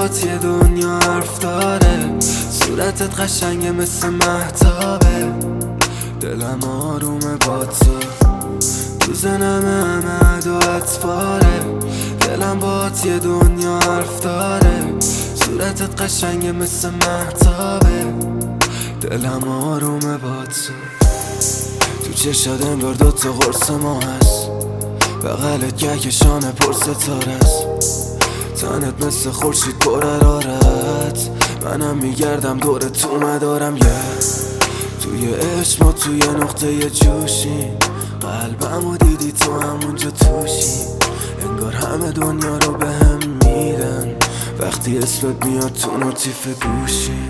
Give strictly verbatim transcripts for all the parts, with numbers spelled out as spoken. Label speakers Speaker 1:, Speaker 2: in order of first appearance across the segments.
Speaker 1: باهات یه دنیا حرف داره، صورتت قشنگه مثل مهتابه، دلم آرومه با تو، تو زنم همه عد و اطفاره، دلم باهات یه دنیا حرف داره، صورتت قشنگه مثل مهتابه، دلم آرومه با تو، تو چشات انگار دوتا قرص ما هست، بغلت کهکشان پر ستاره است، تنت مثل خورشید پر حرارت، منم میگردم دور تو مدارم یه yeah. توی عشق ما توی نقطه جوشیم، قلبمو دیدی تو همونجا توشی، انگار همه دنیا رو به هم میدن وقتی اسمت میاد تو نوتیف گوشی.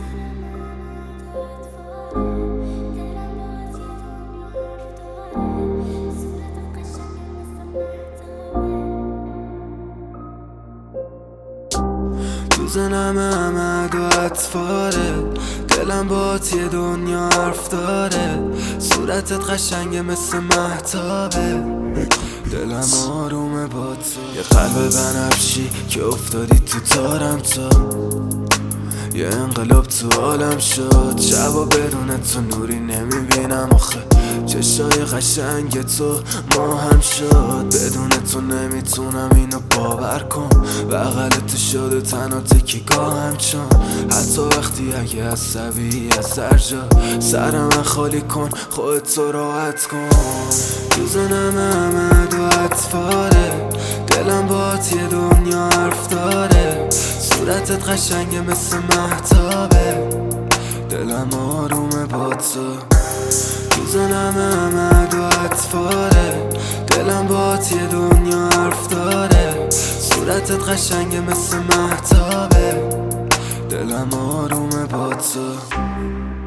Speaker 1: تو زنم همه و اطفاره، دلم باهات یه دنیا حرف داره، صورتت قشنگه مثل مهتابه، دلم آرومه با تو، یه قلب بنفشی که افتادی تو تارم تا یه انقلاب تو عالم شد، شبا بدون تو نوری نمیبینم آخه، چشای قشنگ تو ما هم شد، بدون تو نمیتونم اینو باور کن، بغل تو شده تنها تکیگاهم چون حتی وقتی اگه عصبی از سرجا سرم خالی کن خودتو راحت کن، تو زنم همه و اطفاره، دلم باهات یه دنیا حرف داره، صورتت قشنگه مثل مهتابه، دلم آرومه با تو، تو زنم همه و اطفاره، دلم باهات یه دنیا حرف داره، صورتت قشنگه مثل مهتابه، دلم آرومه با تو.